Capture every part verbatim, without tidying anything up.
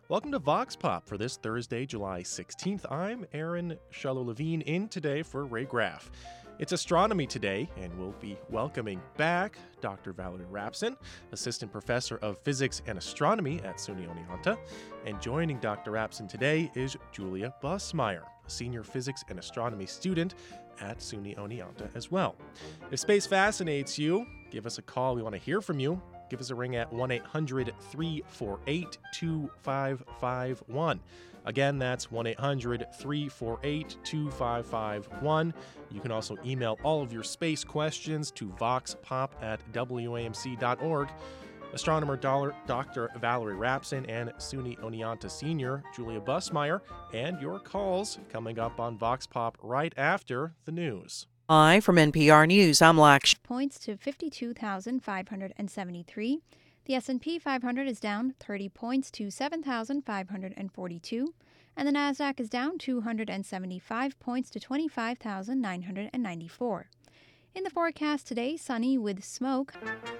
Welcome to Vox Pop for this Thursday, July sixteenth. I'm Aaron Shallow-Levine in today for Ray Graff. It's astronomy today, and we'll be welcoming back Doctor Valerie Rapson, Assistant Professor of Physics and Astronomy at SUNY Oneonta. And joining Doctor Rapson today is Julia Bussmeyer, a Senior Physics and Astronomy student at SUNY Oneonta as well. If space fascinates you, give us a call. We want to hear from you. Give us a ring at one eight hundred, three four eight, two five five one. Again, that's one eight hundred, three four eight, two five five one. You can also email all of your space questions to voxpop at w a m c dot org. Astronomer Doctor Valerie Rapson and SUNY Oneonta Senior Julia Bussmeyer, and your calls coming up on Vox Pop right after the news. Hi, from N P R News, I'm Laksh. Points to fifty-two thousand five hundred seventy-three. The S and P five hundred is down thirty points to seven thousand five hundred forty-two. And the Nasdaq is down two hundred seventy-five points to twenty-five thousand nine hundred ninety-four. In the forecast today, sunny with smoke.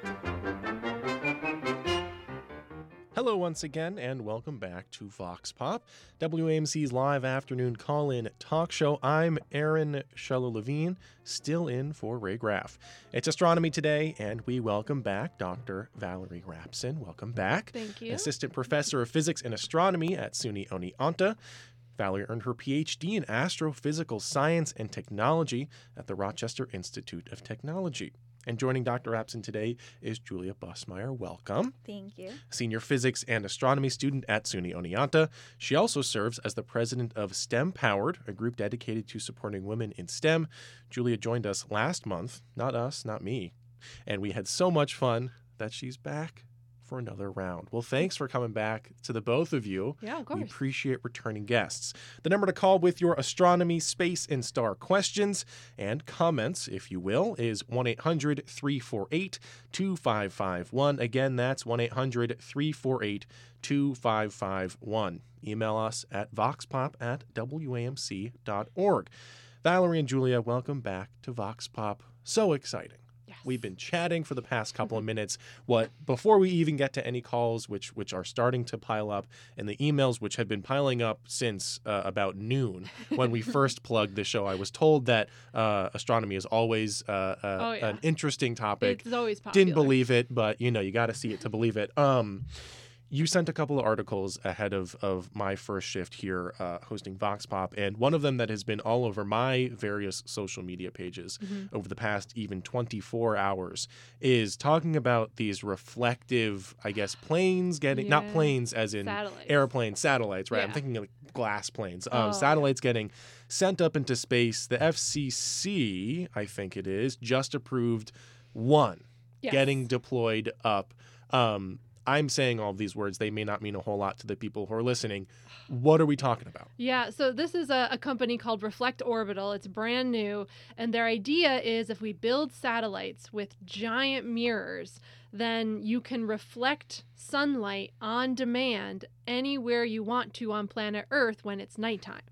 Hello once again, and welcome back to Vox Pop, W A M C's live afternoon call-in talk show. I'm Aaron Shallow-Levine, still in for Ray Graff. It's astronomy today, and we welcome back Doctor Valerie Rapson. Welcome back. Thank you. Assistant Professor of Physics and Astronomy at SUNY Oneonta. Valerie earned her P H D in Astrophysical Science and Technology at the Rochester Institute of Technology. And joining Doctor Rapson today is Julia Bussmeyer. Welcome. Thank you. Senior Physics and Astronomy student at SUNY Oneonta. She also serves as the president of STEM Powered, a group dedicated to supporting women in STEM. Julia joined us last month. Not us, not me. And we had so much fun that she's back for another round. Well, thanks for coming back to the both of you. Yeah, of course. We appreciate returning guests. The number to call with your astronomy, space, and star questions and comments, if you will, is one eight hundred, three four eight, two five five one. Again, that's one eight hundred, three four eight, two five five one. Email us at voxpop at w a m c dot org. Valerie and Julia, welcome back to Vox Pop. So exciting. We've been chatting for the past couple of minutes. What before we even get to any calls, which which are starting to pile up, and the emails which had been piling up since uh, about noon when we first plugged the show. I was told that uh, astronomy is always uh, uh, Oh, yeah. an interesting topic. It's always popular. Didn't believe it, but you know you got to see it to believe it. Um, You sent a couple of articles ahead of, of my first shift here uh, hosting Vox Pop, and one of them that has been all over my various social media pages Mm-hmm. over the past even twenty-four hours is talking about these reflective, I guess, planes getting, not Yeah. planes as in Satellites. airplanes, satellites, right? I'm Yeah. thinking of glass planes. Oh, Um, satellites getting sent up into space. The F C C, I think it is, just approved one Yes. getting deployed up. Um, I'm saying all of these words. They may not mean a whole lot to the people who are listening. What are we talking about? Yeah, so this is a, a company called Reflect Orbital. It's brand new, and their idea is if we build satellites with giant mirrors, then you can reflect sunlight on demand anywhere you want to on planet Earth when it's nighttime.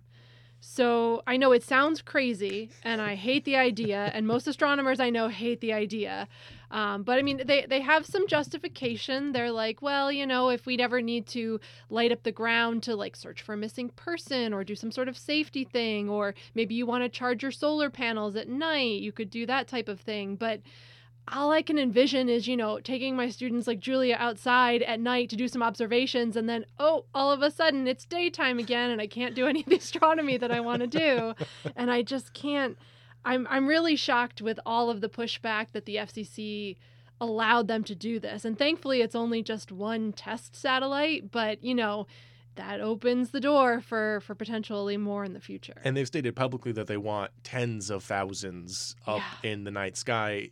So I know it sounds crazy, and I hate the idea, and most astronomers I know hate the idea. Um, but I mean, they, they have some justification. They're like, well, you know, if we'd ever need to light up the ground to like search for a missing person or do some sort of safety thing, or maybe you want to charge your solar panels at night, you could do that type of thing. But all I can envision is, you know, taking my students like Julia outside at night to do some observations, and then, oh, all of a sudden it's daytime again and I can't do any of the astronomy that I want to do. And I just can't. I'm I'm really shocked with all of the pushback that the F C C allowed them to do this. And thankfully it's only just one test satellite, but, you know, that opens the door for, for potentially more in the future. And they've stated publicly that they want tens of thousands up Yeah. in the night sky.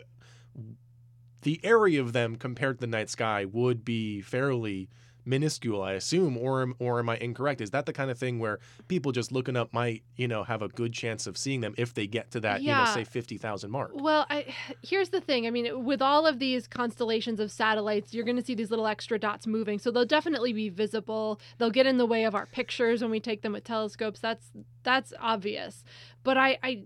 The area of them compared to the night sky would be fairly minuscule, I assume, or am, or am I incorrect? Is that the kind of thing where people just looking up might, you know, have a good chance of seeing them if they get to that, you know, Yeah. say fifty thousand mark? Well, I, here's the thing. I mean, with all of these constellations of satellites, you're going to see these little extra dots moving. So they'll definitely be visible. They'll get in the way of our pictures when we take them with telescopes. That's that's obvious. But I, I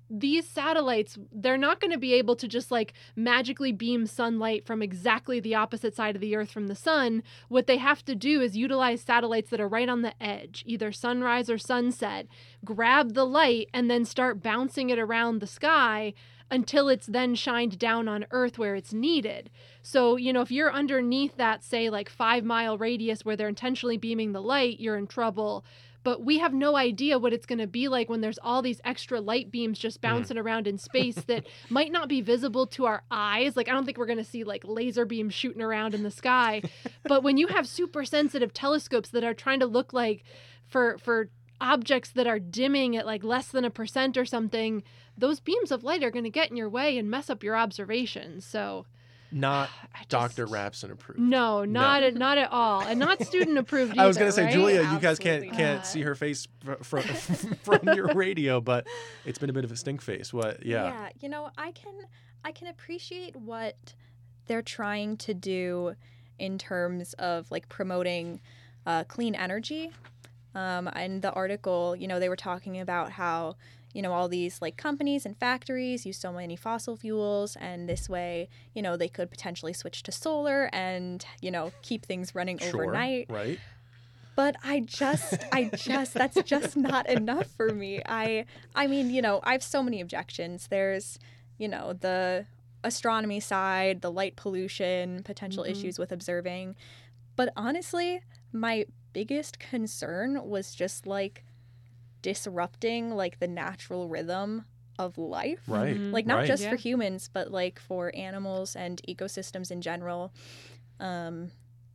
these satellites, they're not going to be able to just like magically beam sunlight from exactly the opposite side of the Earth from the sun. What they have to do is utilize satellites that are right on the edge, either sunrise or sunset, grab the light and then start bouncing it around the sky until it's then shined down on Earth where it's needed. So, you know, if you're underneath that, say, like five mile radius where they're intentionally beaming the light, you're in trouble. But we have no idea what it's going to be like when there's all these extra light beams just bouncing mm. around in space that might not be visible to our eyes. Like, I don't think we're going to see like laser beams shooting around in the sky. But when you have super sensitive telescopes that are trying to look like for, for objects that are dimming at like less than a percent or something, those beams of light are going to get in your way and mess up your observations. So not just, Doctor Rapson approved. No, not no. At, not at all, and not student approved either. I was going to say, right? Julia, Absolutely you guys can't not. can't see her face from from your radio, but it's been a bit of a stink face. What? Yeah. Yeah. You know, I can I can appreciate what they're trying to do in terms of like promoting uh, clean energy. Um, in the article, you know, they were talking about how, you know, all these like companies and factories use so many fossil fuels, and this way, you know, they could potentially switch to solar and, you know, keep things running Sure, overnight. right. But I just, I just, that's just not enough for me. I, I mean, you know, I have so many objections. There's, you know, the astronomy side, the light pollution, potential Mm-hmm. issues with observing. But honestly, my biggest concern was just like disrupting like the natural rhythm of life. Right. Mhm. Like not right. just Yeah. for humans, but like for animals and ecosystems in general. Um,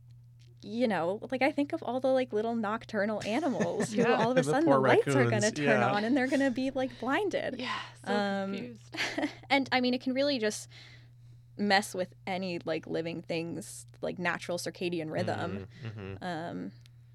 you know, like I think of all the like little nocturnal animals who Yeah. all of a The sudden poor the lights are going to raccoons, turn yeah. on and they're going to be like blinded. Yeah, so Um, confused. And I mean, it can really just mess with any like living things like natural circadian rhythm. Mm-hmm. Um,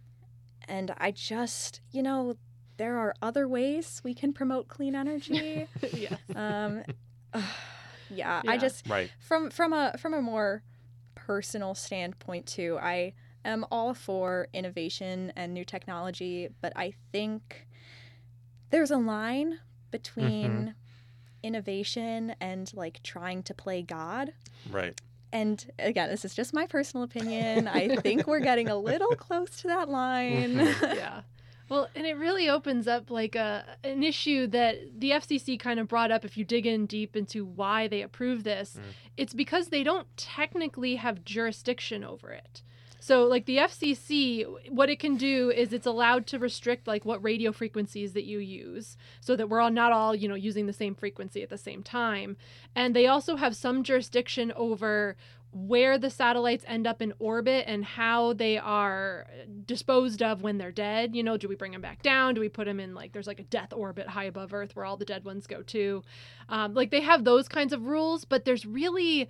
and I just, you know, there are other ways we can promote clean energy. Yeah. um, ugh, yeah, I Yeah. just Right. from from a from a more personal standpoint too. I am all for innovation and new technology, but I think there's a line between Mm-hmm. innovation and like trying to play God. Right. And again, this is just my personal opinion. I think we're getting a little close to that line. Mhm. Yeah. Well, and it really opens up like a an issue that the F C C kind of brought up if you dig in deep into why they approve this. Mm. It's because they don't technically have jurisdiction over it. So like the F C C, what it can do is it's allowed to restrict like what radio frequencies that you use so that we're all not all, you know, using the same frequency at the same time. And they also have some jurisdiction over where the satellites end up in orbit and how they are disposed of when they're dead. You know, do we bring them back down? Do we put them in like, there's like a death orbit high above Earth where all the dead ones go to? Um, like they have those kinds of rules, but there's really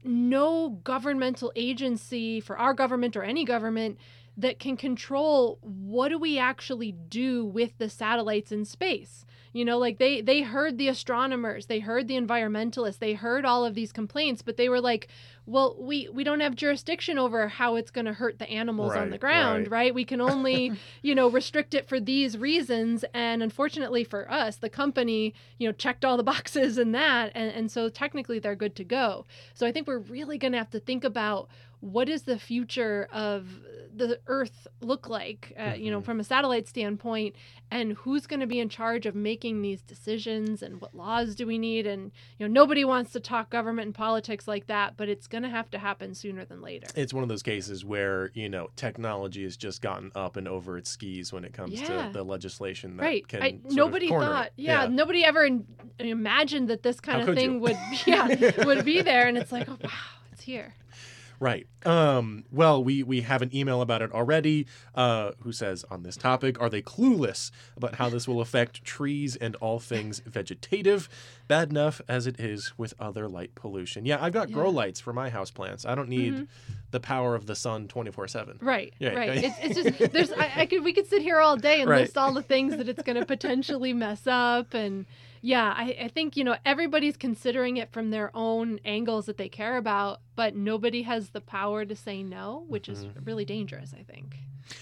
no governmental agency for our government or any government that can control what do we actually do with the satellites in space. You know, like they they heard the astronomers, they heard the environmentalists, they heard all of these complaints, but they were like, well, we, we don't have jurisdiction over how it's going to hurt the animals on Right, the ground, right. right? We can only, you know, restrict it for these reasons. And unfortunately for us, the company, you know, checked all the boxes in that. And, and so technically they're good to go. So I think we're really going to have to think about what does the future of the Earth look like, uh, you know, Mhm. from a satellite standpoint, and who's going to be in charge of making these decisions and what laws do we need? And, you know, nobody wants to talk government and politics like that, but it's going to have to happen sooner than later. It's one of those cases where, you know, technology has just gotten up and over its skis when it comes Yeah. to the legislation that Right. can I, sort of nobody corner thought, it. yeah, nobody ever in, imagined that this kind How of could thing you? would, yeah, would be there. And it's like, oh, wow, it's here. Right. Um, well, we, we have an email about it already uh, who says, on this topic, are they clueless about how this will affect trees and all things vegetative? Bad enough as it is with other light pollution. Yeah, I've got grow Yeah. lights for my houseplants. I don't need Mhm. the power of the sun twenty-four seven. Right, Yeah, right. yeah. It's, it's just there's I, I could we could sit here all day and Right. list all the things that it's going to potentially mess up, and Yeah, I, I think, you know, everybody's considering it from their own angles that they care about, but nobody has the power to say no, which is really dangerous, I think.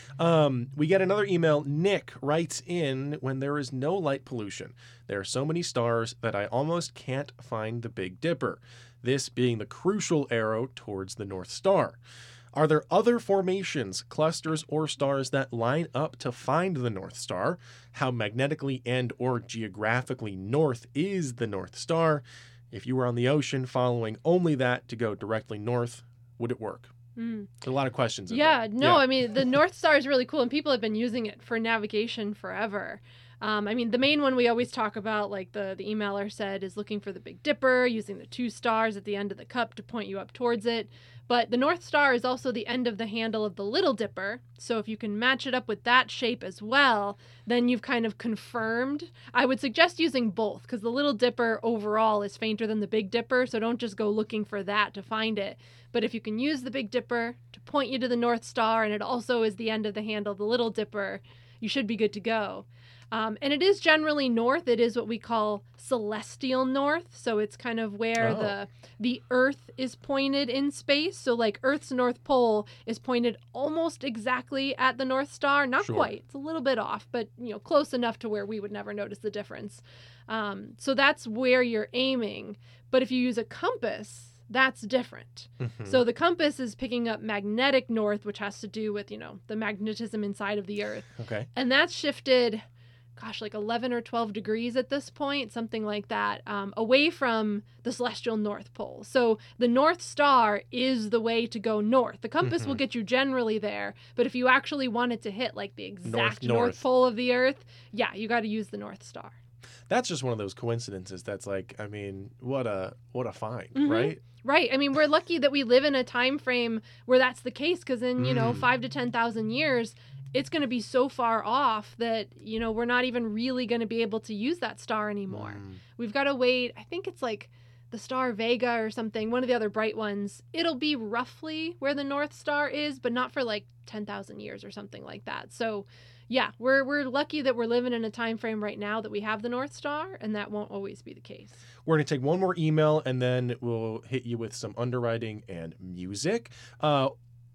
Um, we get another email. Nick writes in, when there is no light pollution, there are so many stars that I almost can't find the Big Dipper, this being the crucial arrow towards the North Star. Are there other formations, clusters, or stars that line up to find the North Star? How magnetically and or geographically north is the North Star? If you were on the ocean following only that to go directly north, would it work? Mm. A lot of questions. in Yeah, there. no, Yeah. I mean, the North Star is really cool, and people have been using it for navigation forever. Um, I mean, the main one we always talk about, like the, the emailer said, is looking for the Big Dipper, using the two stars at the end of the cup to point you up towards it. But the North Star is also the end of the handle of the Little Dipper. So if you can match it up with that shape as well, then you've kind of confirmed. I would suggest using both, because the Little Dipper overall is fainter than the Big Dipper. So don't just go looking for that to find it. But if you can use the Big Dipper to point you to the North Star, and it also is the end of the handle of the Little Dipper, you should be good to go. Um, and it is generally north. It is what we call celestial north. So it's kind of where Oh. the the Earth is pointed in space. So like Earth's North Pole is pointed almost exactly at the North Star. Not Sure. quite. It's a little bit off, but you know, close enough to where we would never notice the difference. Um, so that's where you're aiming. But if you use a compass, that's different. Mhm. So the compass is picking up magnetic north, which has to do with, you know, the magnetism inside of the Earth. Okay. And that's shifted, gosh, like eleven or twelve degrees at this point, something like that, um, away from the celestial North Pole. So the North Star is the way to go north. The compass will Mhm. get you generally there, but if you actually wanted to hit like the exact north. North Pole of the Earth, yeah, you got to use the North Star. That's just one of those coincidences that's like, I mean, what a what a find, Mhm. right? Right. I mean, we're lucky that we live in a time frame where that's the case, because in, you know, Mm. five to ten thousand years, it's going to be so far off that, you know, we're not even really going to be able to use that star anymore. Mm. We've got to wait. I think it's like the star Vega or something, one of the other bright ones. It'll be roughly where the North Star is, but not for like ten thousand years or something like that. So, yeah, we're we're lucky that we're living in a time frame right now that we have the North Star, and that won't always be the case. We're going to take one more email and then we'll hit you with some underwriting and music. Uh,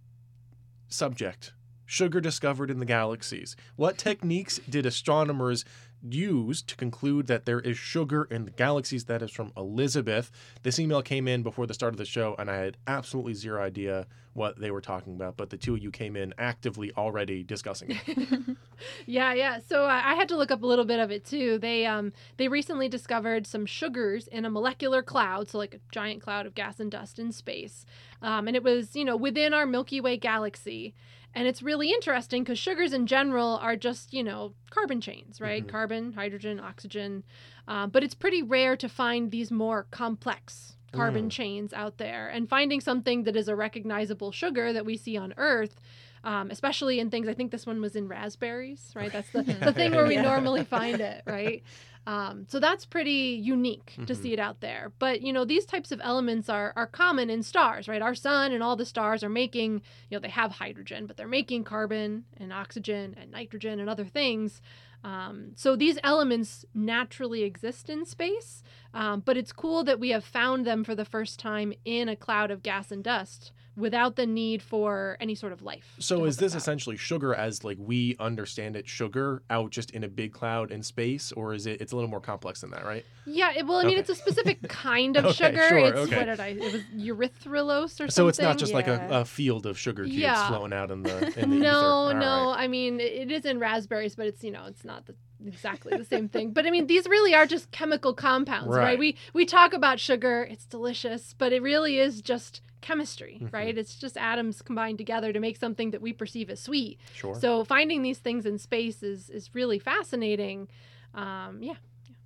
subject: sugar discovered in the galaxies. What techniques did astronomers use to conclude that there is sugar in the galaxies? That is from Elizabeth. This email came in before the start of the show, and I had absolutely zero idea what they were talking about, but the two of you came in actively already discussing it. Yeah, yeah. So uh, I had to look up a little bit of it too. They um they recently discovered some sugars in a molecular cloud, so like a giant cloud of gas and dust in space, um, and it was, you know, within our Milky Way galaxy. And it's really interesting because sugars in general are just, you know, carbon chains, right? Mhm. Carbon, hydrogen, oxygen. Um, but it's pretty rare to find these more complex carbon Mm. chains out there. And finding something that is a recognizable sugar that we see on Earth, um, especially in things, I think this one was in raspberries, right? That's the, the thing where we Yeah. normally find it, right? Um, so that's pretty unique to Mhm. see it out there. But, you know, these types of elements are, are common in stars, right? Our sun and all the stars are making, you know, they have hydrogen, but they're making carbon and oxygen and nitrogen and other things. Um, so these elements naturally exist in space, um, but it's cool that we have found them for the first time in a cloud of gas and dust without the need for any sort of life. to So help is this us out. essentially sugar as like we understand it, sugar out just in a big cloud in space, or is it? It's a little more complex than that, right? Yeah, it, well, I mean, Okay. it's a specific kind of Okay, sugar. sure, it's okay. what did I? It was erythrulose or something. So it's not just like a, Yeah. a field of sugar cubes Yeah. floating out in the in the ether. No, All no. right. I mean, it, it is in raspberries, but it's, you know, it's not the, exactly the same thing. But I mean, these really are just chemical compounds, right? Right. We we talk about sugar, it's delicious, but it really is just chemistry, Mhm. right? It's just atoms combined together to make something that we perceive as sweet. Sure. So finding these things in space is is really fascinating. Um, yeah.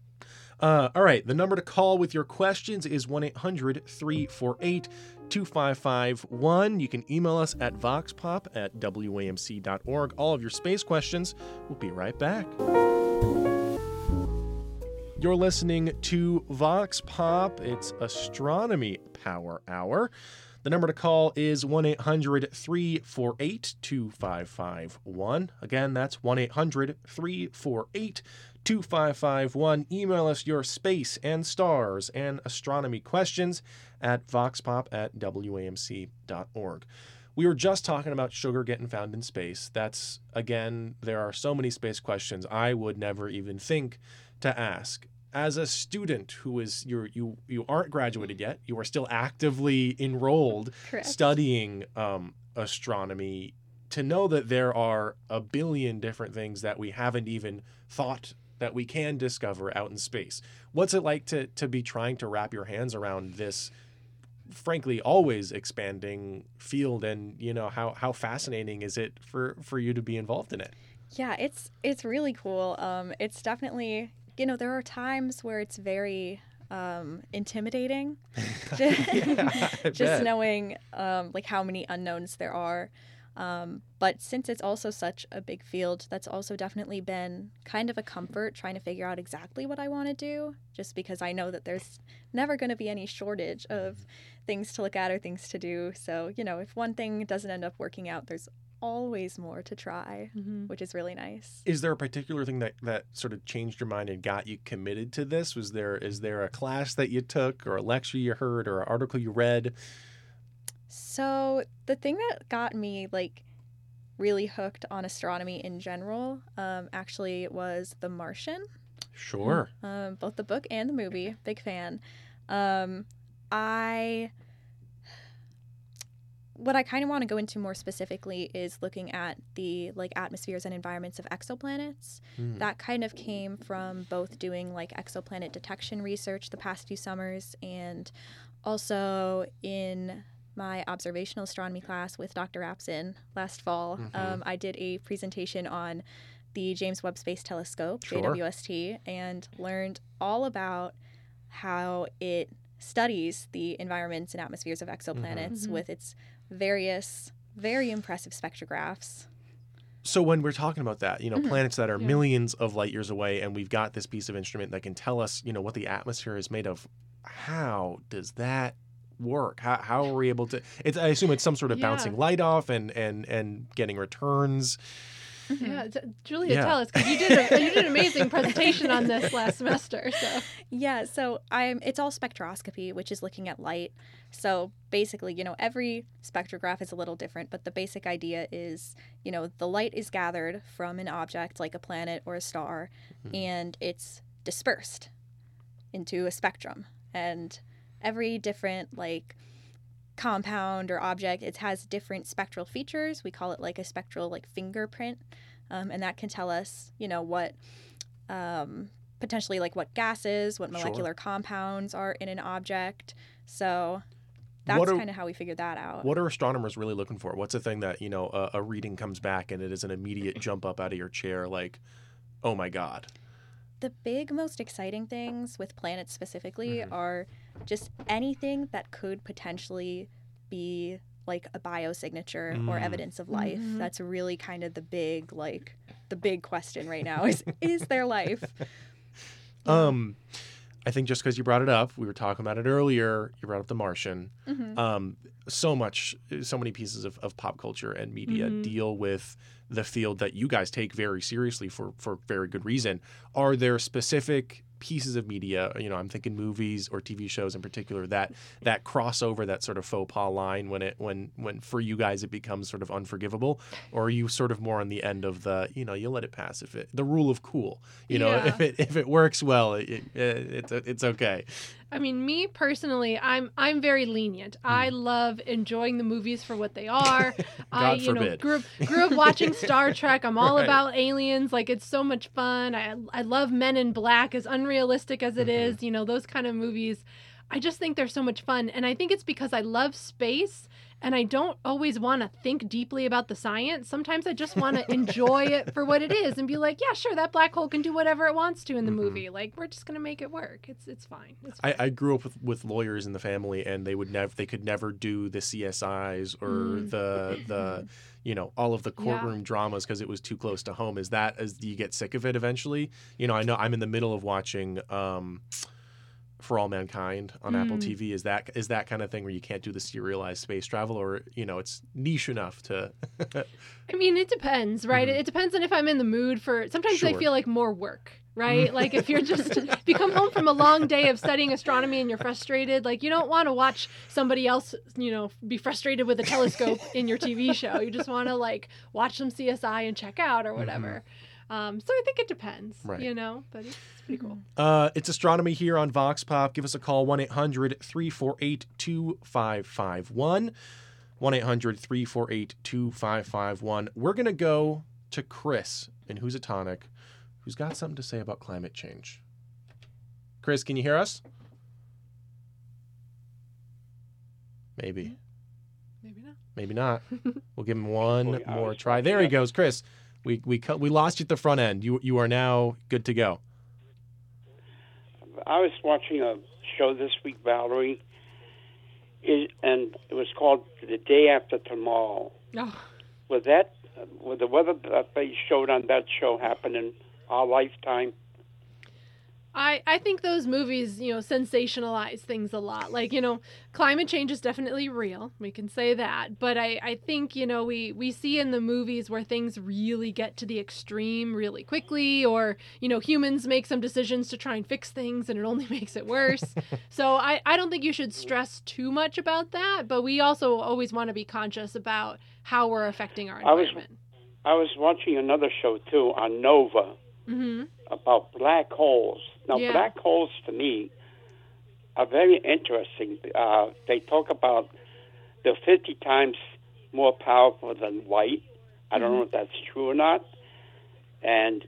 Uh, all right. The number to call with your questions is one eight hundred three four eight two five five one. You can email us at voxpop at W A M C dot org. All of your space questions. We'll be right back. You're listening to Vox Pop. It's Astronomy Power Hour. The number to call is one eight hundred three four eight two five five one. Again, that's one eight hundred three four eight two five five one. Email us your space and stars and astronomy questions at voxpop at w a m c dot org. We were just talking about sugar getting found in space. That's, again, there are so many space questions I would never even think to ask. As a student who is, you're, you you aren't graduated yet, you are still actively enrolled Correct. studying um, astronomy, to know that there are a billion different things that we haven't even thought that we can discover out in space. What's it like to to be trying to wrap your hands around this, frankly, always expanding field, and you know how how fascinating is it for for you to be involved in it? Yeah, it's it's really cool. Um, it's definitely, you know, there are times where it's very um, intimidating, Yeah, I just bet. knowing um, like how many unknowns there are. Um, but since it's also such a big field, that's also definitely been kind of a comfort trying to figure out exactly what I want to do, just because I know that there's never going to be any shortage of things to look at or things to do. So, you know, if one thing doesn't end up working out, there's always more to try, Mm-hmm. which is really nice. Is there a particular thing that, that sort of changed your mind and got you committed to this? Was there is there a class that you took, or a lecture you heard, or an article you read? So the thing that got me like really hooked on astronomy in general um, actually was The Martian. Sure. Um, both the book and the movie. Big fan. Um, I what I kind of want to go into more specifically is looking at the like atmospheres and environments of exoplanets. Hmm. That kind of came from both doing like exoplanet detection research the past few summers, and also in my observational astronomy class with Doctor Rapson last fall. Mhm. Um, I did a presentation on the James Webb Space Telescope, Sure. J W S T, and learned all about how it studies the environments and atmospheres of exoplanets Mhm. with its various, very impressive spectrographs. So when we're talking about that, you know, Mhm. planets that are Yeah. millions of light years away, and we've got this piece of instrument that can tell us, you know, what the atmosphere is made of, how does that work? How, how are we able to, it's, I assume it's some sort of Yeah. bouncing light off and, and, and getting returns. Yeah, t- Julia, Yeah. tell us, because you did a, you did an amazing presentation on this last semester. So Yeah, so I'm it's all spectroscopy, which is looking at light. So basically, you know, every spectrograph is a little different, but the basic idea is, you know, the light is gathered from an object like a planet or a star, Mhm. and it's dispersed into a spectrum. And every different like compound or object, it has different spectral features. We call it like a spectral like fingerprint, um, and that can tell us, you know, what um, potentially like what gases, what Sure. molecular compounds are in an object. So What that's are- kind of how we figured that out. What are astronomers really looking for? What's the thing that, you know, a, a reading comes back and it is an immediate jump up out of your chair, like, oh my God. The big, most exciting things with planets specifically Mhm. are just anything that could potentially be like a biosignature or Mm. evidence of life. Mhm. That's really kind of the big, like, the big question right now is, is there life? Um, I think just because you brought it up, we were talking about it earlier, you brought up The Martian. Mhm. Um, so much, so many pieces of, of pop culture and media Mhm. deal with the field that you guys take very seriously for, for very good reason. Are there specific pieces of media, you know, I'm thinking movies or T V shows in particular, that that cross over that sort of faux pas line when it when when for you guys it becomes sort of unforgivable? Or are you sort of more on the end of the, you know, you let it pass if it, the rule of cool, you know, Yeah. if it if it works well, it, it, it's it's okay. I mean, me personally, I'm I'm very lenient. I love enjoying the movies for what they are. I, God you know, forbid. grew up, grew up watching Star Trek. I'm all Right. about aliens. Like, it's so much fun. I I love Men in Black, as unrealistic as it Mhm. is. You know, those kind of movies. I just think they're so much fun, and I think it's because I love space. And I don't always want to think deeply about the science. Sometimes I just want to enjoy it for what it is and be like, yeah, sure, that black hole can do whatever it wants to in the Mhm. movie. Like, we're just going to make it work. It's it's fine. It's I, fine. I grew up with, with lawyers in the family, and they would never they could never do the C S Is or Mm. the the you know all of the Yeah. courtroom dramas because it was too close to home. Is that as do you get sick of it eventually? You know, I know I'm in the middle of watching. Um, For All Mankind on Mm. Apple T V. Is that is that kind of thing where you can't do the serialized space travel, or you know, it's niche enough to? I mean, it depends, right? Mhm. It depends on if I'm in the mood for. Sometimes they Sure. feel like more work, right? Like if you're just if you come home from a long day of studying astronomy and you're frustrated, like you don't want to watch somebody else, you know, be frustrated with a telescope in your T V show. You just want to like watch some C S I and check out or whatever. Um, so I think it depends, Right. you know, but it's, it's pretty cool. Uh, it's astronomy here on Vox Pop. Give us a call, one eight hundred three four eight two five five one. one eight hundred three four eight two five five one. We're going to go to Chris in Housatonic, who's got something to say about climate change. Chris, can you hear us? Maybe. Maybe not. Maybe not. We'll give him one Boy, I more was try. watching There he that. goes, Chris. We we cut, we lost you at the front end. You you are now good to go. I was watching a show this week, Valerie, it, and it was called The Day After Tomorrow. Oh, Would that, would the weather that they showed on that show happen in our lifetime? I, I think those movies, you know, sensationalize things a lot. Like, you know, climate change is definitely real. We can say that. But I, I think, you know, we, we see in the movies where things really get to the extreme really quickly, or, you know, humans make some decisions to try and fix things and it only makes it worse. So I, I don't think you should stress too much about that. But we also always want to be conscious about how we're affecting our I was- environment. I was watching another show, too, on Nova Mm-hmm. about black holes. Now, Yeah. black holes, to me, are very interesting. Uh, they talk about they're fifty times more powerful than light. I don't know if that's true or not. And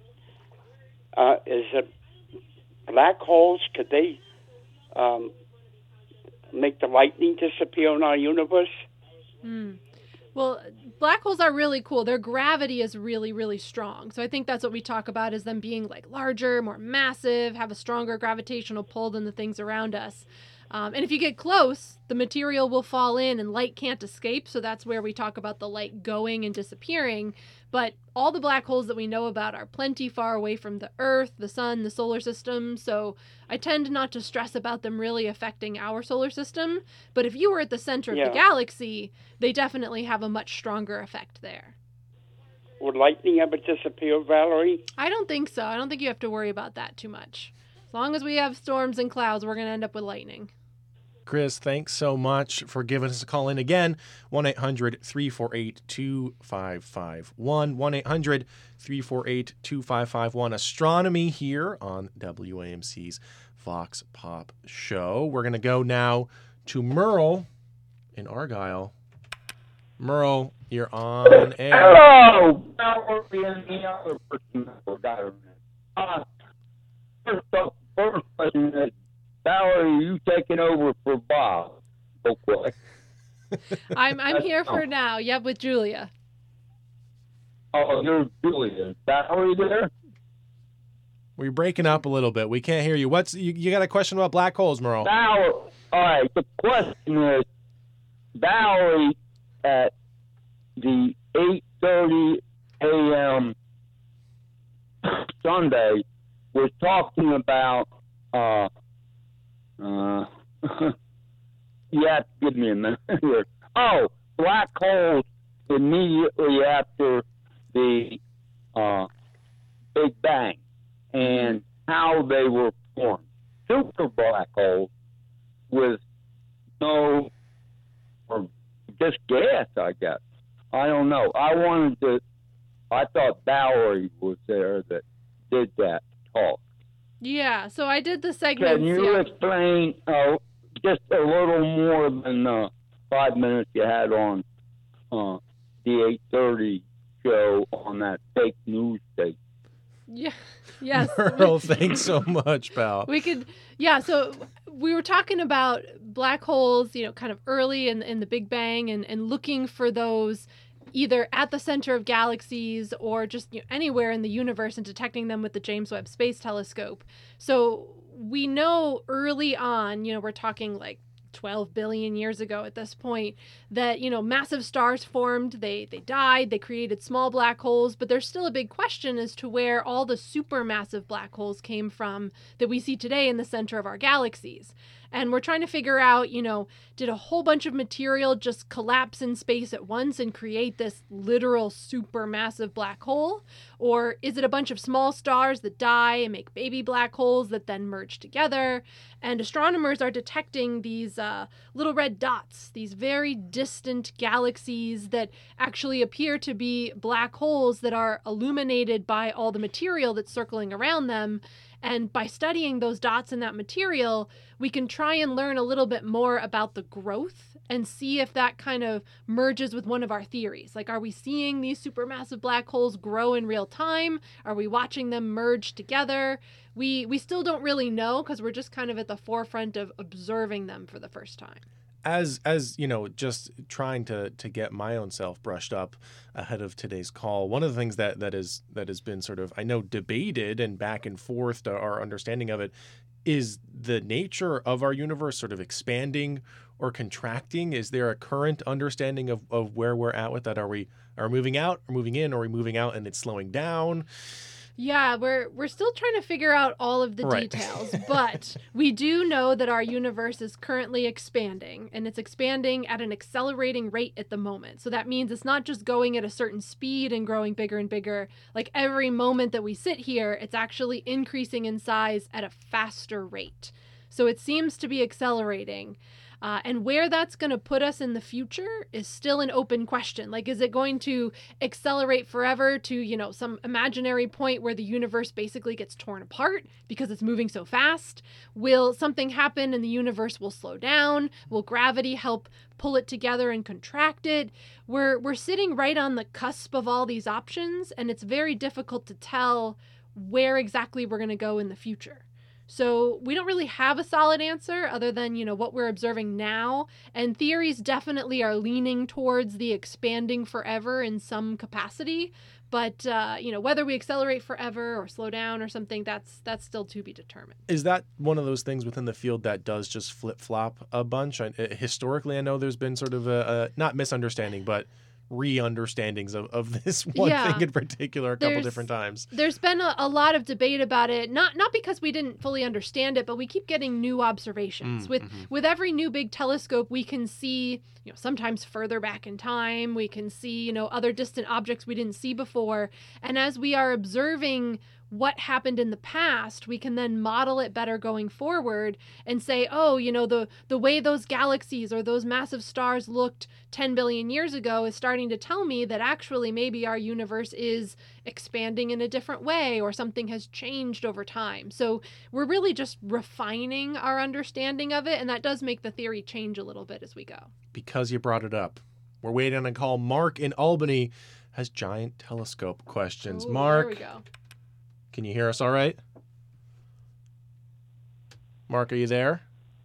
uh, is it black holes, could they um, make the lightning disappear in our universe? Mm. Well, black holes are really cool. Their gravity is really, really strong. So I think that's what we talk about, is them being like larger, more massive, have a stronger gravitational pull than the things around us. Um, and if you get close, the material will fall in and light can't escape. So that's where we talk about the light going and disappearing. But all the black holes that we know about are plenty far away from the Earth, the sun, the solar system. So I tend not to stress about them really affecting our solar system. But if you were at the center of Yeah. the galaxy, they definitely have a much stronger effect there. Would lightning ever disappear, Valerie? I don't think so. I don't think you have to worry about that too much. As long as we have storms and clouds, we're going to end up with lightning. Chris, thanks so much for giving us a call in again. one eight hundred three four eight two five five one. one eight hundred three four eight two five five one. Astronomy here on W A M C's Vox Pop Show. We're going to go now to Merle in Argyle. Merle, you're on air. Hello, Valerie and the other person that forgot her name. Uh, first, up, first question is, Valerie, you taking over for Bob? Okay. I'm I'm here for now. Yep, with Julia. Oh, you're Julia. Is Valerie there? We're breaking up a little bit. We can't hear you. What's you, you got a question about black holes, Merle? Valerie. All right. The question is, Valerie at the eight thirty a.m. Sunday was talking about. Uh, uh, you have to give me a minute here. Oh, black holes immediately after the uh, Big Bang and how they were formed. Super black holes with no, or just gas, I guess. I don't know. I wanted to, I thought Valerie was there that did that talk. Yeah, so I did the segments. Can you yeah. explain uh, just a little more than uh, five minutes you had on uh, the eight thirty show on that fake news station? Yeah. Yes. Merle, thanks so much, pal. We could, yeah. So we were talking about black holes, you know, kind of early in, in the Big Bang, and, and looking for those either at the center of galaxies or just, you know, anywhere in the universe, and detecting them with the James Webb Space Telescope. So we know early on, you know, we're talking like twelve billion years ago at this point, that, you know, massive stars formed, they they died, they created small black holes, but there's still a big question as to where all the supermassive black holes came from that we see today in the center of our galaxies. And we're trying to figure out, you know, did a whole bunch of material just collapse in space at once and create this literal supermassive black hole? Or is it a bunch of small stars that die and make baby black holes that then merge together? And astronomers are detecting these uh, little red dots, these very distant galaxies that actually appear to be black holes that are illuminated by all the material that's circling around them. And by studying those dots in that material, we can try and learn a little bit more about the growth and see if that kind of merges with one of our theories. Like, are we seeing these supermassive black holes grow in real time? Are we watching them merge together? We we still don't really know because we're just kind of at the forefront of observing them for the first time. As as you know, just trying to to get my own self brushed up ahead of today's call, one of the things that that is that has been sort of, I know, debated and back and forth to our understanding of it is the nature of our universe sort of expanding or contracting. Is there a current understanding of, of where we're at with that? Are we are we moving out or moving in? Or are we moving out and it's slowing down? Yeah, we're we're still trying to figure out all of the Right. details, but we do know that our universe is currently expanding, and it's expanding at an accelerating rate at the moment. So that means it's not just going at a certain speed and growing bigger and bigger. Like every moment that we sit here, it's actually increasing in size at a faster rate. So it seems to be accelerating. Uh, and where that's going to put us in the future is still an open question. Like, is it going to accelerate forever to, you know, some imaginary point where the universe basically gets torn apart because it's moving so fast? Will something happen and the universe will slow down? Will gravity help pull it together and contract it? We're, we're sitting right on the cusp of all these options, and it's very difficult to tell where exactly we're going to go in the future. So we don't really have a solid answer other than, you know, what we're observing now. And theories definitely are leaning towards the expanding forever in some capacity. But, uh, you know, whether we accelerate forever or slow down or something, that's that's still to be determined. Is that one of those things within the field that does just flip-flop a bunch? I, uh, historically, I know there's been sort of a, a not misunderstanding, but re-understandings of, of this one Yeah. thing in particular a couple There's- different times. There's been a, a lot of debate about it, not not because we didn't fully understand it, but we keep getting new observations. Mm, with mhm. with every new big telescope, we can see, you know, sometimes further back in time, we can see, you know, other distant objects we didn't see before. And as we are observing what happened in the past, we can then model it better going forward and say, oh, you know, the the way those galaxies or those massive stars looked ten billion years ago is starting to tell me that actually maybe our universe is expanding in a different way or something has changed over time. So we're really just refining our understanding of it, and that does make the theory change a little bit as we go. Because you brought it up, we're waiting on a call. Mark in Albany has giant telescope questions. Ooh, Mark, there we go. can you hear us all right? Mark, are you there?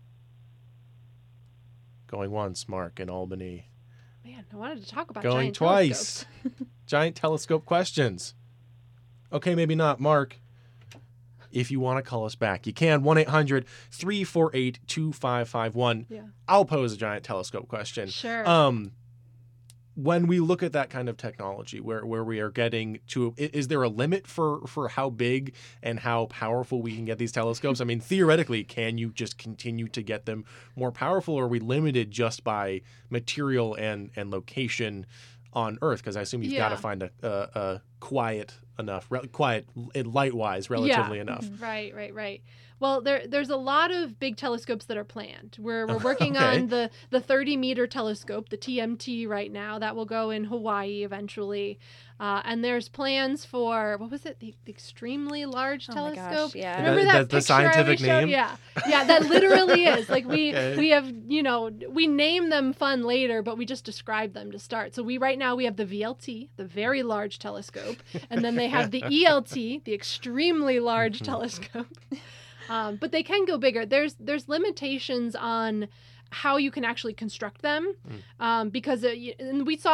Going once, Mark in Albany. Man, I wanted to talk about Going giant twice. telescopes. Giant telescope questions. Okay, maybe not. Mark, if you want to call us back, you can. one eight hundred three four eight two five five one. Yeah. I'll pose a giant telescope question. Sure. Um, when we look at that kind of technology where, where we are getting to, i- is there a limit for, for how big and how powerful we can get these telescopes? I mean, theoretically, can you just continue to get them more powerful, or are we limited just by material and, and location on Earth? Because I assume you've got to Yeah. find a, a, a quiet enough, re- quiet light-wise, relatively Yeah. enough. Right, right, right. Well, there there's a lot of big telescopes that are planned. We're we're working Okay. on the the thirty meter telescope, the T M T, right now. That will go in Hawaii eventually. Uh, and there's plans for, what was it, the, the extremely large Oh my telescope? gosh, yeah. Remember The- that the- the picture I scientific showed? name? Yeah, yeah, that literally is. Like we Okay. we have, you know, we name them fun later, but we just describe them to start. So we right now we have the V L T, the very large telescope, and then they have the E L T, the extremely large telescope. Um, but they can go bigger. There's there's limitations on how you can actually construct them, um, because uh, y- and we saw this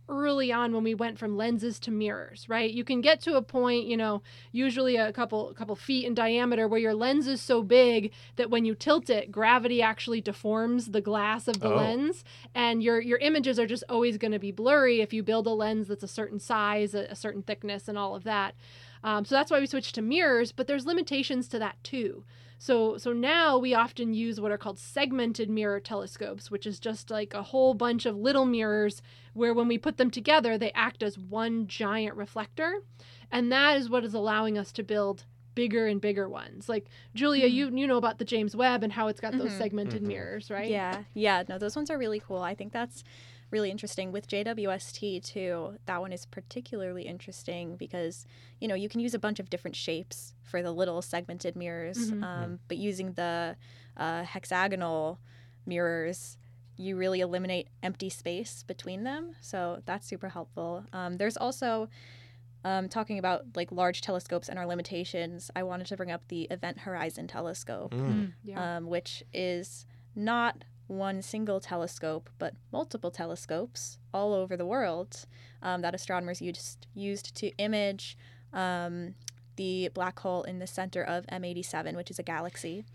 early on when we went from lenses to mirrors, right? You can get to a point, you know, usually a couple a couple feet in diameter where your lens is so big that when you tilt it, gravity actually deforms the glass of the Oh. lens, and your your images are just always going to be blurry if you build a lens that's a certain size, a, a certain thickness, and all of that. Um, so that's why we switched to mirrors, but there's limitations to that too. So so now we often use what are called segmented mirror telescopes, which is just like a whole bunch of little mirrors where when we put them together, they act as one giant reflector. And that is what is allowing us to build bigger and bigger ones. Like, Julia, Mhm. you you know about the James Webb and how it's got those Mhm. segmented Mhm. mirrors, right? Yeah, yeah, no, those ones are really cool. I think that's really interesting. With J W S T too, that one is particularly interesting because, you know, you can use a bunch of different shapes for the little segmented mirrors, Mhm. um, but using the uh, hexagonal mirrors, you really eliminate empty space between them. So that's super helpful. Um, there's also, um, talking about like large telescopes and our limitations, I wanted to bring up the Event Horizon Telescope, Mm. Mm, yeah. um, which is not one single telescope, but multiple telescopes all over the world um, that astronomers used, used to image um, the black hole in the center of M eighty-seven, which is a galaxy.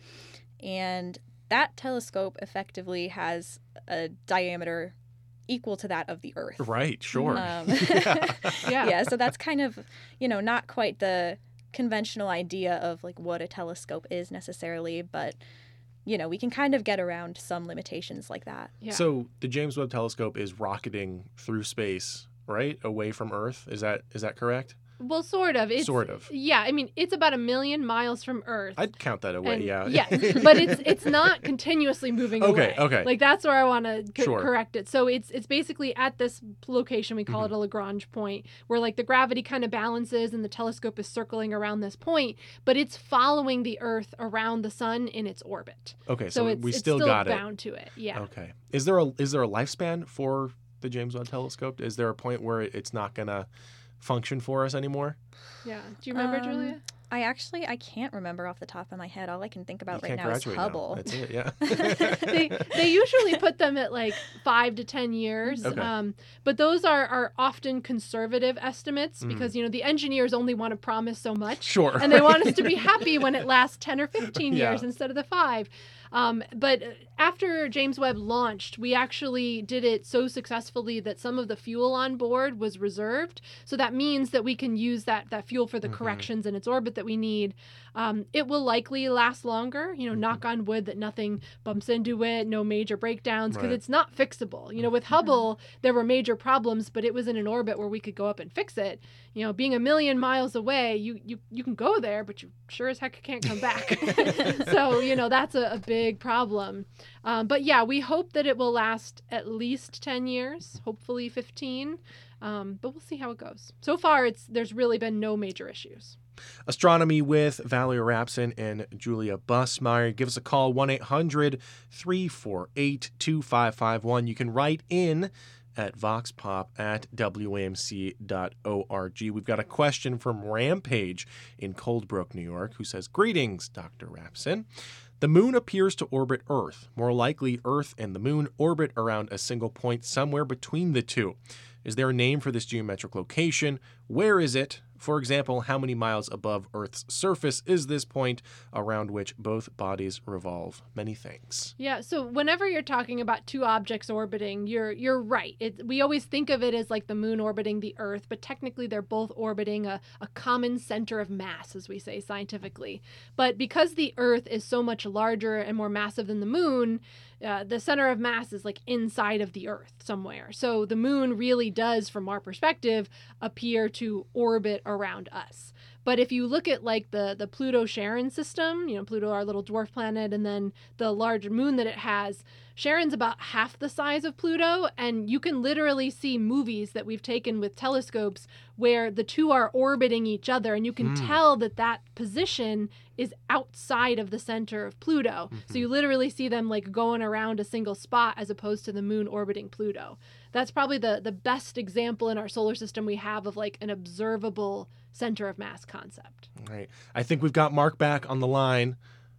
And that telescope effectively has a diameter equal to that of the Earth. Right, sure. Um, Yeah. Yeah. yeah, so that's kind of, you know, not quite the conventional idea of like what a telescope is necessarily, but you know, we can kind of get around some limitations like that. Yeah. So the James Webb Telescope is rocketing through space, right, away from Earth. Is that is that correct? Well, sort of. It's, Sort of. Yeah, I mean, it's about a million miles from Earth. I'd count that away. And- yeah. Yes, but it's it's not continuously moving Okay, away. okay. Like that's where I want to co- Sure. correct it. So it's it's basically at this location, we call Mm-hmm. it a Lagrange point, where like the gravity kind of balances and the telescope is circling around this point, but it's following the Earth around the sun in its orbit. Okay, So, so, it's we it's still, still got bound to it. it. Yeah. Okay. Is there a is there a lifespan for the James Webb Telescope? Is there a point where it's not gonna function for us anymore? Yeah. Do you remember, Um, Julia? I actually I can't remember off the top of my head. All I can think about You right can't now is graduate Hubble. now. That's it. Yeah. they they usually put them at like five to ten years. Okay. Um, but those are, are often conservative estimates because you know the engineers only want to promise so much. Sure. And they want us to be happy when it lasts ten or fifteen Yeah. years instead of the five. Um, but after James Webb launched, we actually did it so successfully that some of the fuel on board was reserved. So that means that we can use that, that fuel for the Mhm. corrections in its orbit that we need. Um, it will likely last longer, you know, Mm-hmm. knock on wood that nothing bumps into it, no major breakdowns, because Right. it's not fixable. You know, with Hubble, there were major problems, but it was in an orbit where we could go up and fix it. You know, being a million miles away, you you, you can go there, but you sure as heck can't come back. So, you know, that's a, a big problem. Um, but yeah, we hope that it will last at least ten years, hopefully fifteen. Um, but we'll see how it goes. So far, it's there's really been no major issues. Astronomy with Valerie Rapson and Julia Bussmeyer. Give us a call, one eight hundred three four eight two five five one. You can write in at voxpop at w a m c dot org. We've got a question from Rampage in Coldbrook, New York, who says, "Greetings, Doctor Rapson. The moon appears to orbit Earth. More likely, Earth and the moon orbit around a single point somewhere between the two. Is there a name for this geometric location? Where is it? For example, how many miles above Earth's surface is this point around which both bodies revolve? Many thanks." Yeah, so whenever you're talking about two objects orbiting, you're you're right. It, we always think of it as like the moon orbiting the Earth, but technically they're both orbiting a, a common center of mass, as we say scientifically. But because the Earth is so much larger and more massive than the moon, uh, the center of mass is like inside of the Earth somewhere. So the moon really does, from our perspective, appear to orbit around us. But if you look at like the the Pluto-Charon system, you know, Pluto, our little dwarf planet, and then the large moon that it has, Charon's about half the size of Pluto, and you can literally see movies that we've taken with telescopes where the two are orbiting each other, and you can Hmm. tell that that position is outside of the center of Pluto. Mhm. So you literally see them like going around a single spot as opposed to the moon orbiting Pluto. That's probably the the best example in our solar system we have of like an observable center of mass concept. All right. I think we've got Mark back on the line.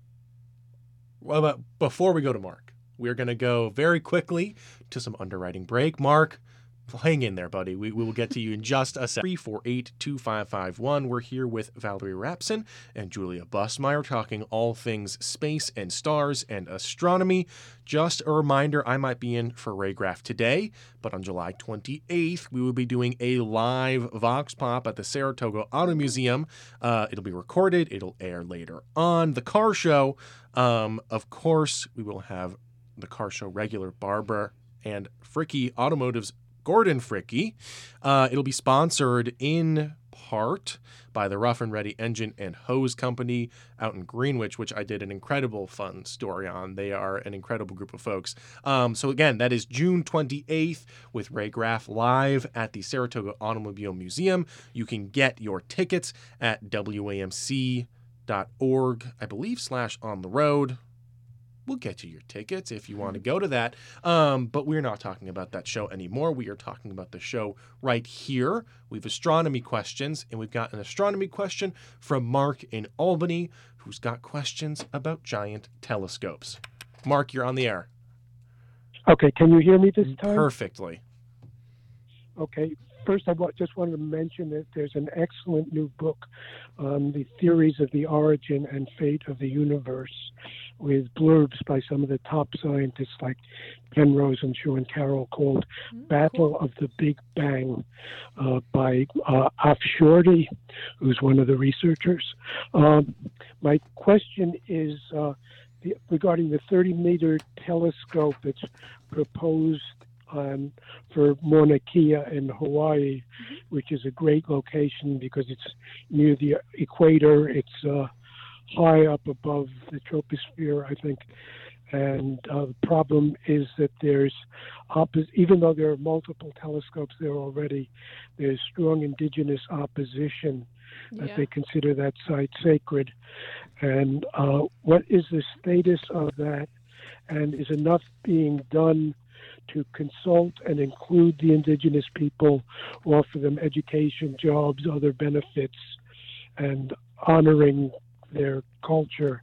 Well, but before we go to Mark, we're going to go very quickly to some underwriting break. Mark, hang in there, buddy. We, we will get to you in just a sec. three four eight, two five five one. We're here with Valerie Rapson and Julia Bussmeyer talking all things space and stars and astronomy. Just a reminder, I might be in for Ray Graph today, but on July twenty-eighth, we will be doing a live Vox Pop at the Saratoga Auto Museum. Uh, it'll be recorded. It'll air later on. The car show, um, of course, we will have the car show regular Barbara and Fricke Automotive's Gordon Fricke. Uh, it'll be sponsored in part by the Rough and Ready Engine and Hose Company out in Greenwich, which I did an incredible fun story on. They are an incredible group of folks. Um, so again, that is June twenty-eighth with Ray Graph live at the Saratoga Automobile Museum. You can get your tickets at W A M C dot org, I believe, slash on the road. We'll get you your tickets if you want to go to that. Um, but we're not talking about that show anymore. We are talking about the show right here. We have astronomy questions, and we've got an astronomy question from Mark in Albany, who's got questions about giant telescopes. Mark, you're on the air. Okay, can you hear me this time? Perfectly. Okay. First, I wa- just wanted to mention that there's an excellent new book on the theories of the origin and fate of the universe, with blurbs by some of the top scientists like Penrose and Sean Carroll, called Mm, Battle cool. of the Big Bang, uh, by uh, Afshorty, who's one of the researchers. Um, my question is uh, the, regarding the thirty-meter telescope that's proposed Um, for Mauna Kea in Hawaii, which is a great location because it's near the equator. It's uh, high up above the troposphere, I think. And uh, the problem is that there's, oppos- even though there are multiple telescopes there already, there's strong indigenous opposition that Yeah. they consider that site sacred. And uh, what is the status of that? And is enough being done to consult and include the indigenous people, offer them education, jobs, other benefits, and honoring their culture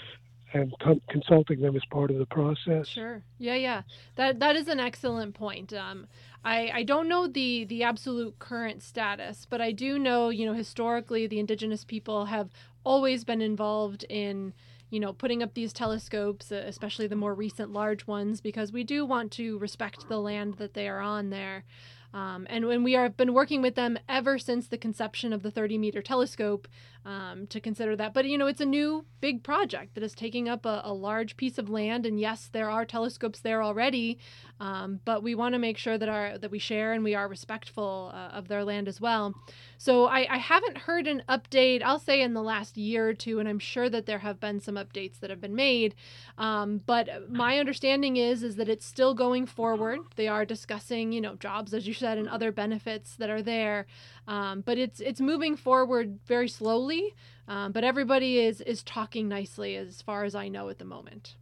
and con- consulting them as part of the process? Sure. Yeah, yeah. That that is an excellent point. Um, I I don't know the the absolute current status, but I do know, you know, historically the indigenous people have always been involved in, you know, putting up these telescopes, uh, especially the more recent large ones, because we do want to respect the land that they are on there. Um, and when we are been working with them ever since the conception of the thirty meter telescope, um, to consider that. But, you know, it's a new big project that is taking up a, a large piece of land. And yes, there are telescopes there already, um, but we want to make sure that our that we share and we are respectful uh, of their land as well. So I, I haven't heard an update, I'll say in the last year or two, and I'm sure that there have been some updates that have been made. Um, but my understanding is is that it's still going forward. They are discussing, you know, jobs, as you said, and other benefits that are there. Um, but it's it's moving forward very slowly. Um, but everybody is is talking nicely, as far as I know at the moment.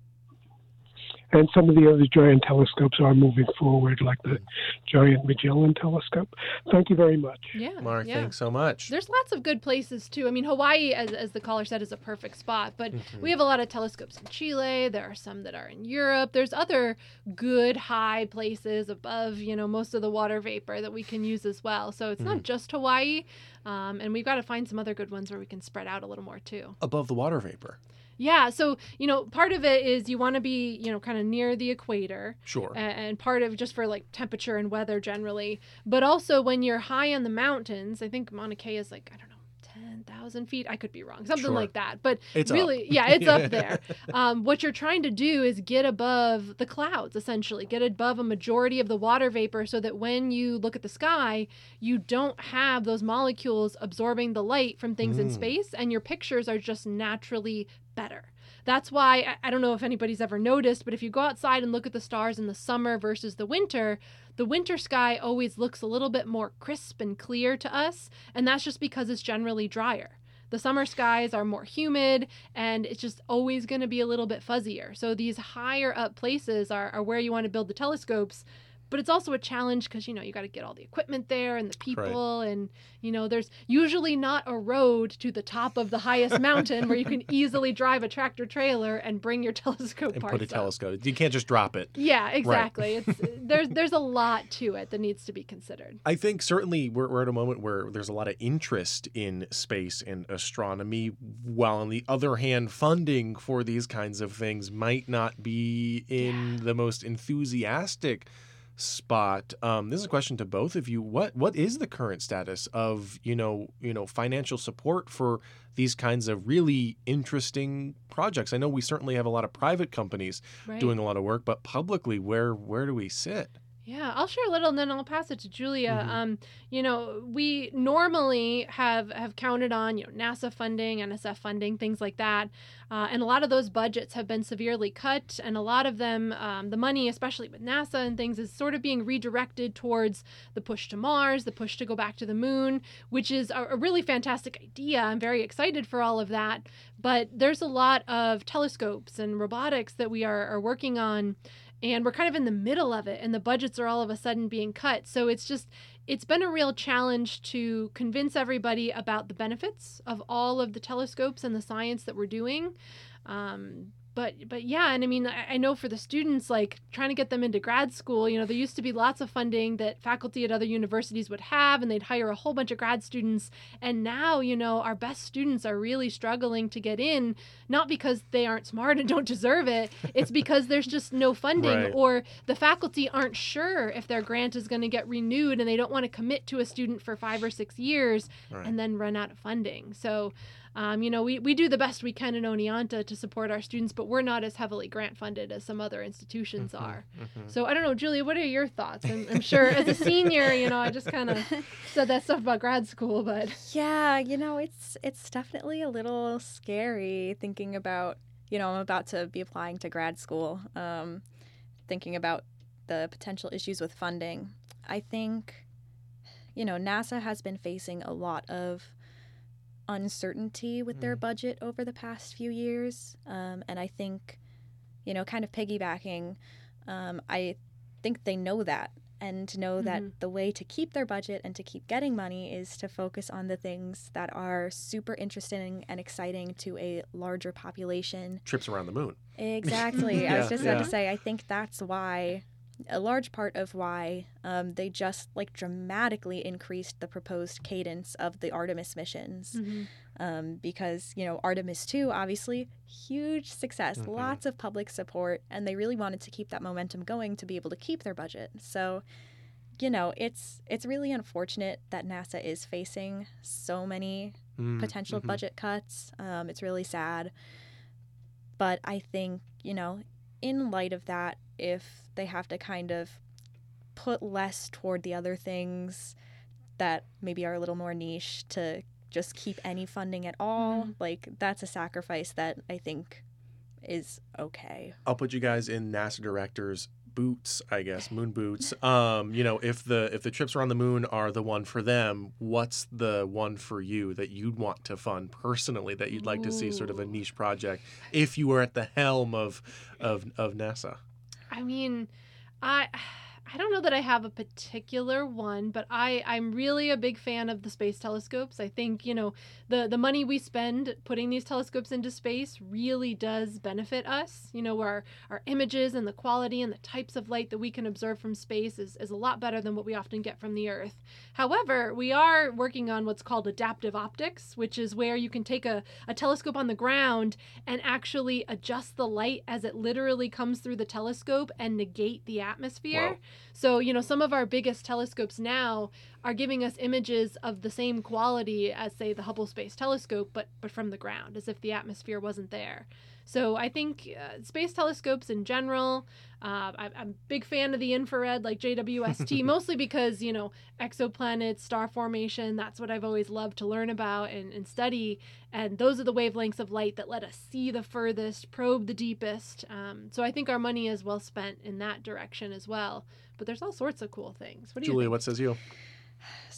And some of the other giant telescopes are moving forward, like the Giant Magellan Telescope. Thank you very much. Yeah, Mark, yeah. thanks so much. There's lots of good places too. I mean, Hawaii, as, as the caller said, is a perfect spot, but Mhm. we have a lot of telescopes in Chile. There are some that are in Europe. There's other good high places above, you know, most of the water vapor that we can use as well. So it's not just Hawaii, um, and we've got to find some other good ones where we can spread out a little more too. Above the water vapor. Yeah, so, you know, part of it is you want to be, you know, kind of near the equator. Sure. a- And part of just for like temperature and weather generally. But also when you're high on the mountains, I think Mauna Kea is like, I don't know, ten thousand feet. I could be wrong, something Sure. like that. But It's up. really, yeah, it's up there. Um, what you're trying to do is get above the clouds, essentially, get above a majority of the water vapor so that when you look at the sky, you don't have those molecules absorbing the light from things in Mm. space, and your pictures are just naturally better. That's why, I- I don't know if anybody's ever noticed, but if you go outside and look at the stars in the summer versus the winter, the winter sky always looks a little bit more crisp and clear to us, and that's just because it's generally drier. The summer skies are more humid, and it's just always going to be a little bit fuzzier. So these higher up places are, are where you want to build the telescopes, but it's also a challenge because, you know, you got to get all the equipment there and the people. Right. And, you know, there's usually not a road to the top of the highest mountain where you can easily drive a tractor trailer and bring your telescope and parts put a up. telescope. You can't just drop it. Yeah, exactly. Right. It's there's there's a lot to it that needs to be considered. I think certainly we're, we're at a moment where there's a lot of interest in space and astronomy, while on the other hand, funding for these kinds of things might not be in yeah. the most enthusiastic spot. Um, this is a question to both of you. What what is the current status of, you know, you know, financial support for these kinds of really interesting projects? I know we certainly have a lot of private companies right. doing a lot of work, but publicly, where where do we sit? Yeah, I'll share a little and then I'll pass it to Julia. Mm-hmm. Um, you know, we normally have, have counted on, you know, NASA funding, N S F funding, things like that. Uh, and a lot of those budgets have been severely cut. And a lot of them, um, the money, especially with NASA and things, is sort of being redirected towards the push to Mars, the push to go back to the moon, which is a, a really fantastic idea. I'm very excited for all of that. But there's a lot of telescopes and robotics that we are, are working on. And we're kind of in the middle of it, and the budgets are all of a sudden being cut. So it's just, it's been a real challenge to convince everybody about the benefits of all of the telescopes and the science that we're doing. Um, But but yeah, and I mean, I, I know for the students, like trying to get them into grad school, you know, there used to be lots of funding that faculty at other universities would have, and they'd hire a whole bunch of grad students. And now, you know, our best students are really struggling to get in, not because they aren't smart and don't deserve it. It's because there's just no funding, Right. or the faculty aren't sure if their grant is going to get renewed, and they don't want to commit to a student for five or six years Right. and then run out of funding. So Um, you know, we, we do the best we can in Oneonta to support our students, but we're not as heavily grant funded as some other institutions Mm-hmm, are. mm-hmm. So I don't know, Julia, what are your thoughts? I'm, I'm sure as a senior, you know, I just kind of said that stuff about grad school, but Yeah, you know, it's it's definitely a little scary thinking about, you know, I'm about to be applying to grad school, um, thinking about the potential issues with funding. I think, you know, NASA has been facing a lot of uncertainty with their Mm. budget over the past few years. Um, and I think, you know, kind of piggybacking, um, I think they know that, and to know that Mhm. the way to keep their budget and to keep getting money is to focus on the things that are super interesting and exciting to a larger population. Trips around the moon. Exactly. I was Yeah, just about yeah. to say, I think that's why, a large part of why um, they just like dramatically increased the proposed cadence of the Artemis missions. Mhm. Um, because, you know, Artemis two, obviously, huge success, Mhm. lots of public support, and they really wanted to keep that momentum going to be able to keep their budget. So, you know, it's it's really unfortunate that NASA is facing so many Mm, potential mhm. budget cuts. Um, it's really sad. But I think, you know, in light of that, if they have to kind of put less toward the other things that maybe are a little more niche to just keep any funding at all, Mhm. like that's a sacrifice that I think is okay. I'll put you guys in NASA directors' boots, I guess, moon boots. Um, you know, if the if the trips around the moon are the one for them, what's the one for you that you'd want to fund personally, that you'd like to see sort of a Ooh. niche project if you were at the helm of of of NASA? I mean, I I don't know that I have a particular one, but I, I'm really a big fan of the space telescopes. I think, you know, the, the money we spend putting these telescopes into space really does benefit us. You know, our, our images and the quality and the types of light that we can observe from space is, is a lot better than what we often get from the Earth. However, we are working on what's called adaptive optics, which is where you can take a, a telescope on the ground and actually adjust the light as it literally comes through the telescope and negate the atmosphere. Wow. So, you know, some of our biggest telescopes now are giving us images of the same quality as, say, the Hubble Space Telescope, but but from the ground, as if the atmosphere wasn't there. So I think uh, space telescopes in general, uh, I, I'm a big fan of the infrared, like J W S T, mostly because, you know, exoplanets, star formation, that's what I've always loved to learn about and, and study. And those are the wavelengths of light that let us see the furthest, probe the deepest. Um, so I think our money is well spent in that direction as well. But there's all sorts of cool things. What do you Julia, think? what says you?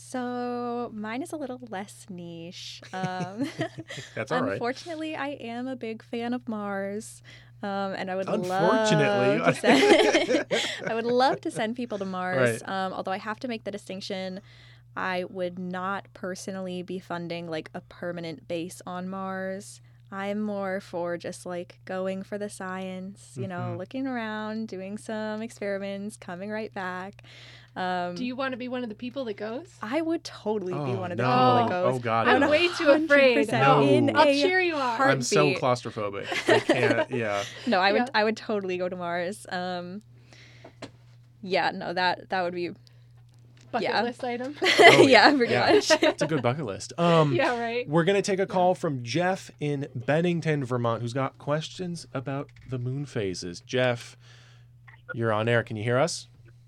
So mine is a little less niche. Um, That's all right. Unfortunately, I am a big fan of Mars. Um, and I would Unfortunately. love to send, I would love to send people to Mars. Right. Um, although I have to make the distinction, I would not personally be funding like a permanent base on Mars. I'm more for just like going for the science, you know, Mhm. looking around, doing some experiments, coming right back. Um, Do you want to be one of the people that goes? I would totally be Oh, one of the no. people that Oh, goes. God, I'm no. way too afraid. one hundred percent No. in I'll a cheer you on. I'm so heartbeat. claustrophobic. I can't, yeah. No, I would Yeah. I would totally go to Mars. Um, yeah, no, that that would be Bucket Yeah. list item. Oh, yeah, pretty yeah. much. It's a good bucket list. Um, Yeah, right. We're going to take a call from Jeff in Bennington, Vermont, who's got questions about the moon phases. Jeff, you're on air. Can you hear us?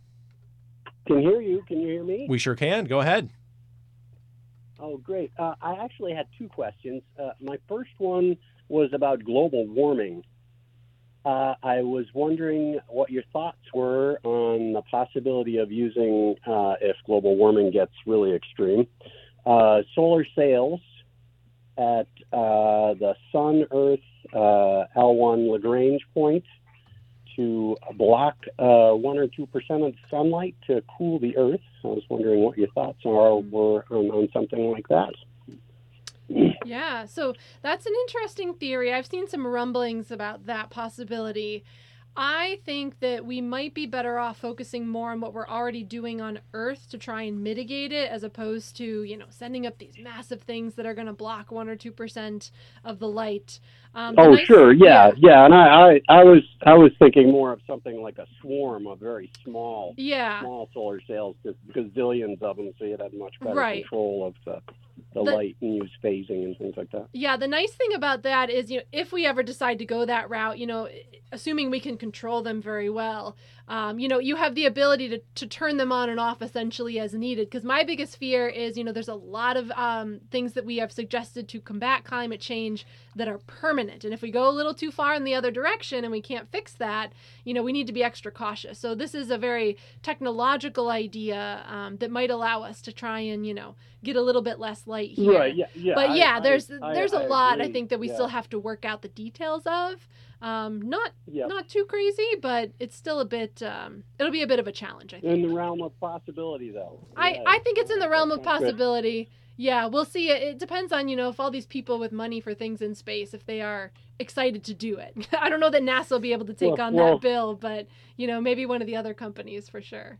Can hear you. Can you hear me? We sure can. Go ahead. Oh, great. Uh, I actually had two questions. Uh, my first one was about global warming. Uh, I was wondering what your thoughts were on the possibility of using, uh, if global warming gets really extreme, uh, solar sails at uh, the Sun, Earth, uh, L one Lagrange point to block uh, one or two percent of the sunlight to cool the Earth. I was wondering what your thoughts are were on, on something like that. Yeah, so that's an interesting theory. I've seen some rumblings about that possibility. I think that we might be better off focusing more on what we're already doing on Earth to try and mitigate it, as opposed to, you know, sending up these massive things that are going to block one or two percent of the light. Um, the Oh, nice- sure, yeah, yeah, and I, I, I was, I was thinking more of something like a swarm of very small, Yeah. small solar sails, just because zillions of them, so you'd have much better Right. control of the, the, The- light and use phasing and things like that. Yeah, the nice thing about that is, you know, if we ever decide to go that route, you know, assuming we can control them very well, um, you know, you have the ability to, to turn them on and off essentially as needed. Because my biggest fear is, you know, there's a lot of um, things that we have suggested to combat climate change that are permanent. And if we go a little too far in the other direction and we can't fix that, you know, we need to be extra cautious. So this is a very technological idea um, that might allow us to try and, you know, get a little bit less light here. Right, yeah, yeah. But I- yeah, I- there's I- there's a I lot I agree, think that we yeah. still have to work out the details of. Um, not Yep. not too crazy, but it's still a bit. Um, it'll be a bit of a challenge, I think. In the realm of possibility, though. I, Yeah. I think it's in the realm of That sounds good. possibility. Yeah, we'll see. It, it depends on, you know, if all these people with money for things in space, if they are excited to do it. I don't know that NASA will be able to take Well, on well- that bill, but, you know, maybe one of the other companies for sure.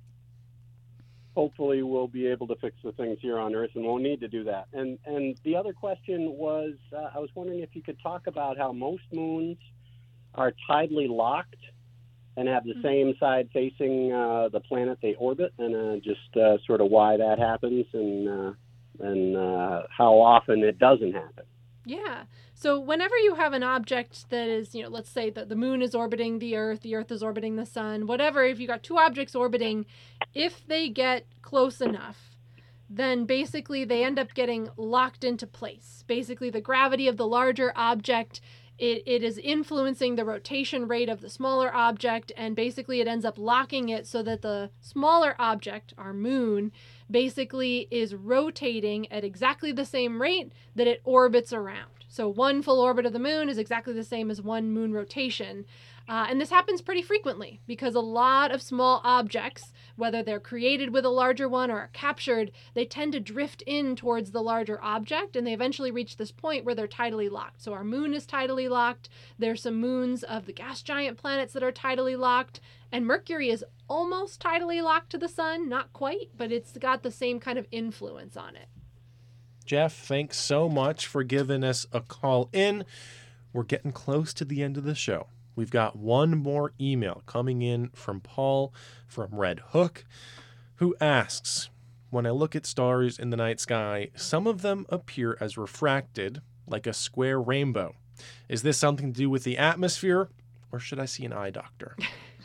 Hopefully we'll be able to fix the things here on Earth and won't need to do that. And and the other question was, uh, I was wondering if you could talk about how most moons are tidally locked and have the Mhm. same side facing uh, the planet they orbit, and uh, just uh, sort of why that happens and uh, and uh, how often it doesn't happen. Yeah. So whenever you have an object that is, you know, let's say that the moon is orbiting the Earth, the Earth is orbiting the sun, whatever, if you got two objects orbiting, if they get close enough, then basically they end up getting locked into place. Basically, the gravity of the larger object, it, it is influencing the rotation rate of the smaller object, and basically it ends up locking it so that the smaller object, our moon, basically is rotating at exactly the same rate that it orbits around. So one full orbit of the moon is exactly the same as one moon rotation. Uh, and this happens pretty frequently because a lot of small objects, whether they're created with a larger one or are captured, they tend to drift in towards the larger object, and they eventually reach this point where they're tidally locked. So our moon is tidally locked. There's some moons of the gas giant planets that are tidally locked, and Mercury is almost tidally locked to the sun, not quite, but it's got the same kind of influence on it. Jeff, thanks so much for giving us a call in. We're getting close to the end of the show. We've got one more email coming in from Paul from Red Hook, who asks, when I look at stars in the night sky, some of them appear as refracted, like a square rainbow. Is this something to do with the atmosphere, or should I see an eye doctor?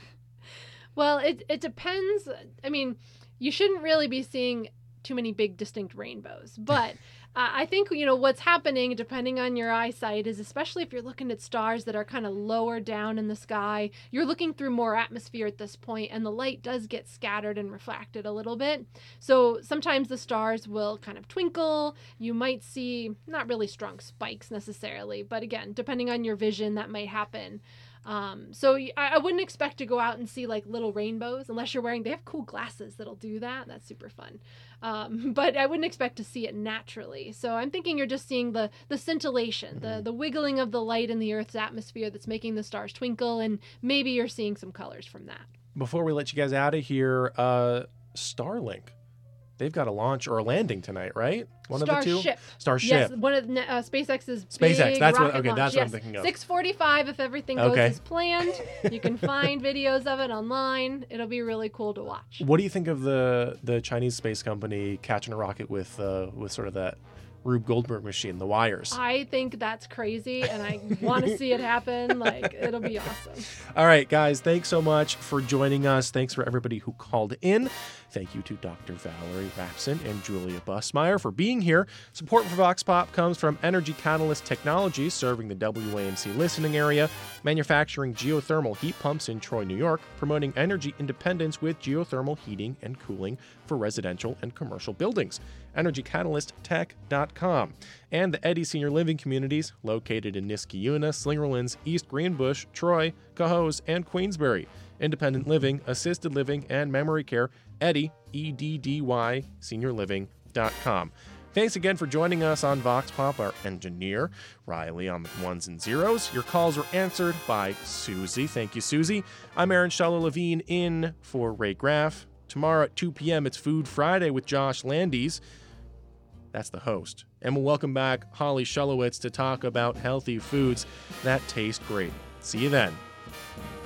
Well, it, it depends. I mean, you shouldn't really be seeing too many big distinct rainbows, but I think, you know, what's happening, depending on your eyesight, is especially if you're looking at stars that are kind of lower down in the sky, you're looking through more atmosphere at this point, and the light does get scattered and refracted a little bit. So sometimes the stars will kind of twinkle. You might see not really strong spikes necessarily, but again, depending on your vision, that might happen. Um, so I, I wouldn't expect to go out and see like little rainbows unless you're wearing, they have cool glasses that'll do that. That's super fun. Um, but I wouldn't expect to see it naturally. So I'm thinking you're just seeing the, the scintillation, the, the wiggling of the light in the Earth's atmosphere that's making the stars twinkle. And maybe you're seeing some colors from that. Before we let you guys out of here, uh, Starlink. They've got a launch or a landing tonight, right? One of the two? Starship. Starship. Yes, one of the, uh, SpaceX's SpaceX, big that's what- rocket okay, launch. that's what I'm Yes, thinking of. six forty-five if everything goes Okay. as planned. You can find videos of it online. It'll be really cool to watch. What do you think of the the Chinese space company catching a rocket with uh, with sort of that Rube Goldberg machine, the wires? I think that's crazy, and I want to see it happen. Like, it'll be awesome. All right, guys, thanks so much for joining us. Thanks for everybody who called in. Thank you to Doctor Valerie Rapson and Julia Busmeyer for being here. Support for Vox Pop comes from Energy Catalyst Technologies, serving the W A M C listening area, manufacturing geothermal heat pumps in Troy, New York, promoting energy independence with geothermal heating and cooling for residential and commercial buildings. energy catalyst tech dot com. And the Eddy Senior Living Communities, located in Niskayuna, Slingerlands, East Greenbush, Troy, Cohoes, and Queensbury. Independent living, assisted living, and memory care. Eddy, E D D Y, senior living dot com. Thanks again for joining us on Vox Pop, our engineer, Riley on the ones and zeros. Your calls were answered by Susie. Thank you, Susie. I'm Aaron Shallow-Levine in for Ray Graff. Tomorrow at two p.m., it's Food Friday with Josh Landis. That's the host. And we'll welcome back Holly Shulowitz to talk about healthy foods that taste great. See you then.